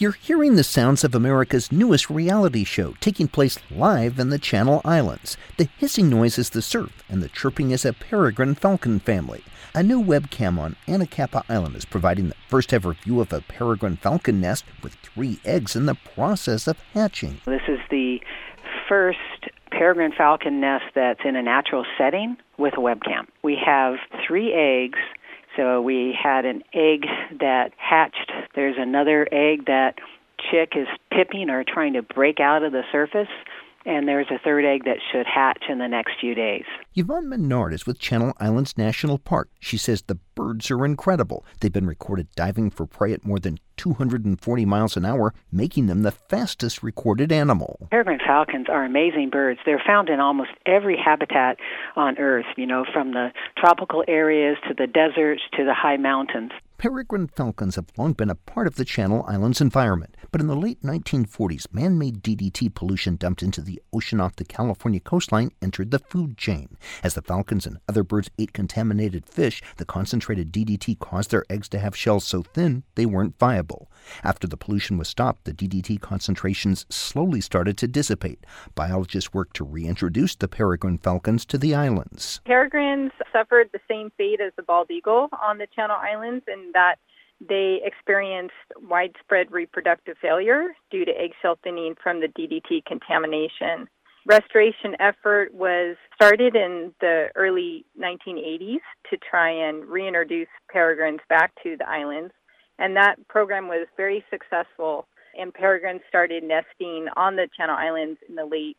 You're hearing the sounds of America's newest reality show, taking place live in the Channel Islands. The hissing noise is the surf, and the chirping is a peregrine falcon family. A new webcam on Anacapa Island is providing the first ever view of a peregrine falcon nest with 3 eggs in the process of hatching. This is the first peregrine falcon nest that's in a natural setting with a webcam. We have 3 eggs. So we had an egg that hatched. There's another egg that chick is pipping or trying to break out of the surface. And there's a 3rd egg that should hatch in the next few days. Yvonne Menard is with Channel Islands National Park. She says the birds are incredible. They've been recorded diving for prey at more than 240 miles an hour, making them the fastest recorded animal. Peregrine falcons are amazing birds. They're found in almost every habitat on Earth, from the tropical areas to the deserts to the high mountains. Peregrine falcons have long been a part of the Channel Islands environment, but in the late 1940s, man-made DDT pollution dumped into the ocean off the California coastline entered the food chain. As the falcons and other birds ate contaminated fish, the concentrated DDT caused their eggs to have shells so thin they weren't viable. After the pollution was stopped, the DDT concentrations slowly started to dissipate. Biologists worked to reintroduce the peregrine falcons to the islands. Peregrines suffered the same fate as the bald eagle on the Channel Islands in that they experienced widespread reproductive failure due to eggshell thinning from the DDT contamination. Restoration effort was started in the early 1980s to try and reintroduce peregrines back to the islands, and that program was very successful, and peregrines started nesting on the Channel Islands in the late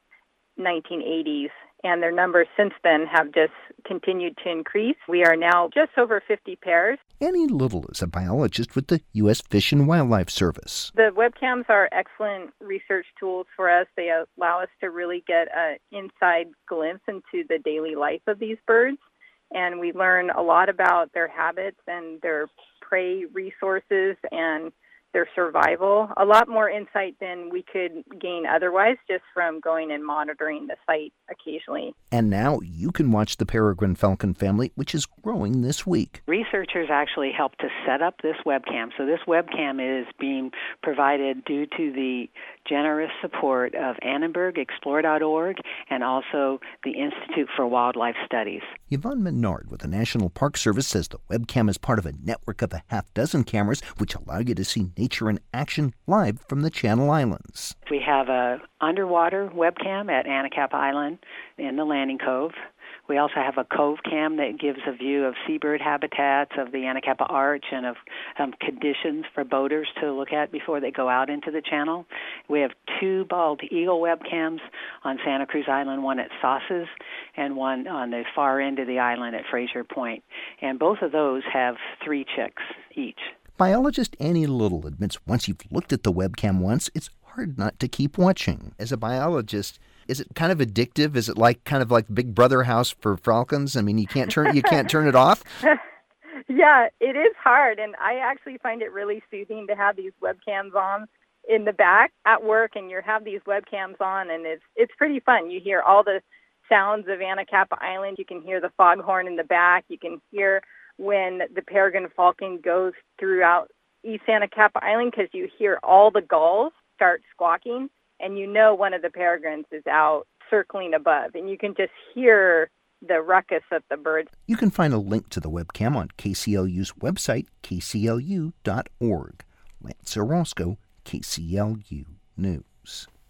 1980s, and their numbers since then have just continued to increase. We are now just over 50 pairs. Annie Little is a biologist with the U.S. Fish and Wildlife Service. The webcams are excellent research tools for us. They allow us to really get an inside glimpse into the daily life of these birds, and we learn a lot about their habits and their prey resources and their survival, a lot more insight than we could gain otherwise just from going and monitoring the site occasionally. And now you can watch the peregrine falcon family, which is growing this week. Researchers actually helped to set up this webcam. So this webcam is being provided due to the generous support of AnnenbergExplore.org and also the Institute for Wildlife Studies. Yvonne Menard with the National Park Service says the webcam is part of a network of a half-dozen cameras which allow you to see nature in action live from the Channel Islands. We have a underwater webcam at Anacapa Island in the Landing Cove. We also have a cove cam that gives a view of seabird habitats, of the Anacapa Arch, and of conditions for boaters to look at before they go out into the channel. We have 2 bald eagle webcams on Santa Cruz Island, one at Sauces and one on the far end of the island at Fraser Point. And both of those have 3 chicks each. Biologist Annie Little admits once you've looked at the webcam once, it's hard not to keep watching. As a biologist, is it kind of addictive? Is it kind of like Big Brother house for falcons? I mean, you can't turn it off? Yeah, it is hard, and I actually find it really soothing to have these webcams on in the back at work, and you have these webcams on, and it's pretty fun. You hear all the sounds of Anacapa Island. You can hear the foghorn in the back. You can hear when the peregrine falcon goes throughout East Anacapa Island because you hear all the gulls start squawking, and you know one of the peregrines is out circling above, and you can just hear the ruckus of the birds. You can find a link to the webcam on KCLU's website, kclu.org. Lance Orozco, KCLU News.